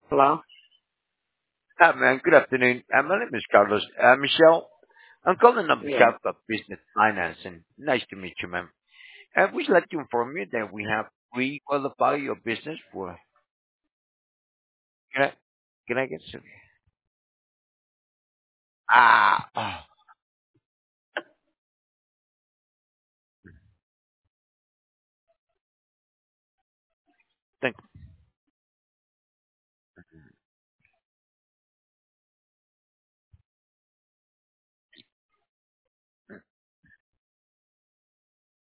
Hello? Hi, man. Good afternoon. My name is Carlos. Michelle, I'm calling on Yeah. behalf of Business Finance, and nice to meet you, ma'am. We'd like to inform you that we have pre-qualified your business for... Can I, can I get some... Oh, thank